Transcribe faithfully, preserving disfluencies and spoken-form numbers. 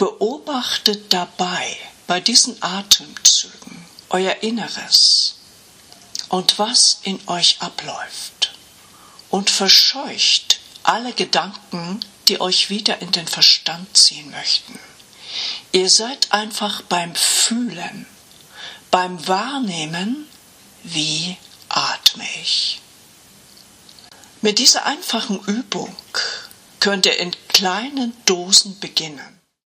Beobachtet dabei bei diesen Atemzügen euer Inneres und was in euch abläuft und verscheucht alle Gedanken, die euch wieder in den Verstand ziehen möchten. Ihr seid einfach beim Fühlen, beim Wahrnehmen, wie atme ich. Mit dieser einfachen Übung könnt ihr in kleinen Dosen beginnen.